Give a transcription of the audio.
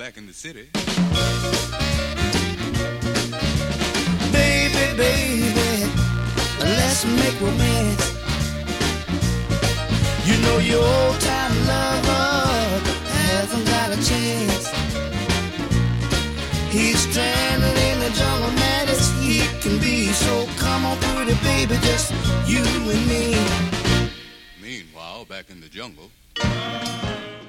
back in the city. Baby, baby, let's make romance. You know your old-time lover hasn't got a chance. He's stranded in the jungle, mad as he can be. So come on, pretty baby, just you and me. Meanwhile, back in the jungle.